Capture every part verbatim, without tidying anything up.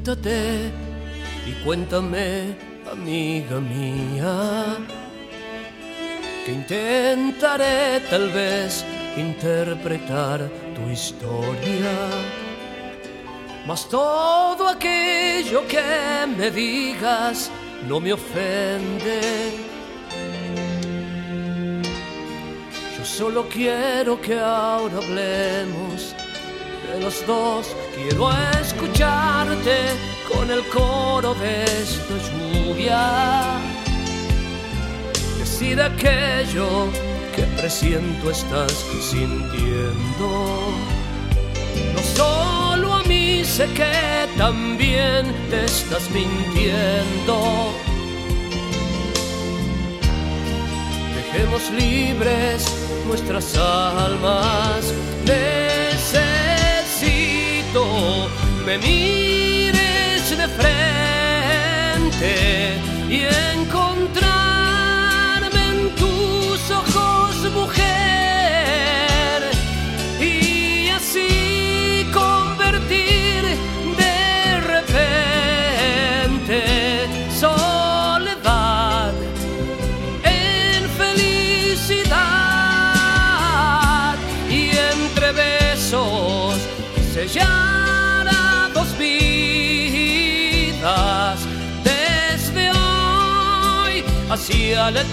Siéntate y cuéntame, amiga mía, que intentaré tal vez interpretar tu historia, mas todo aquello que me digas no me ofende. Yo solo quiero que ahora hablemos de los dos. Quiero escucharte con el coro de esta lluvia, decir aquello que presiento estás sintiendo. No solo a mí, sé que también te estás mintiendo. Dejemos libres nuestras almas. Necesito me mires de frente y encontrarme en tus ojos, mujer, y así convertir de repente soledad en felicidad, y entre besos sellar a dos vidas desde hoy hacia la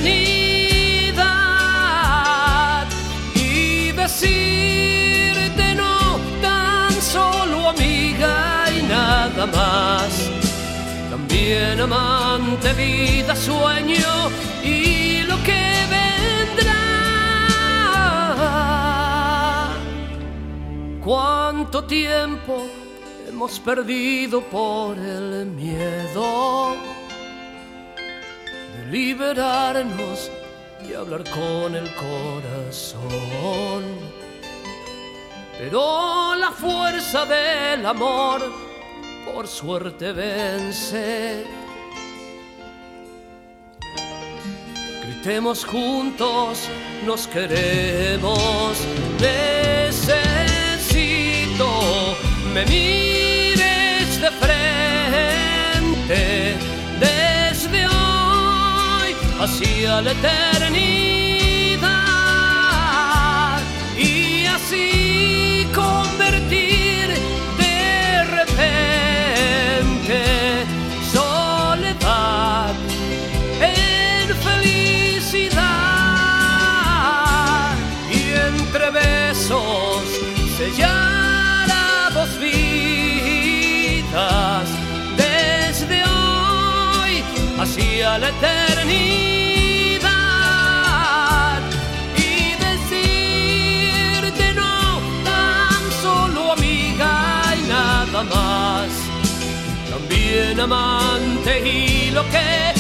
eternidad, y decirte no tan solo amiga y nada más, también amante, vida, sueño y lo que vendrá. ¿Cuánto tiempo hemos perdido por el miedo de liberarnos y hablar con el corazón? Pero la fuerza del amor por suerte vence. Gritemos juntos, nos queremos. Necesito me mires de frente desde hoy hacia la eternidad, y así convertir de repente soledad en felicidad, y entre besos sellar a dos vidas desde hoy hacia la eternidad, y decirte no tan solo amiga y nada más, también amante y lo que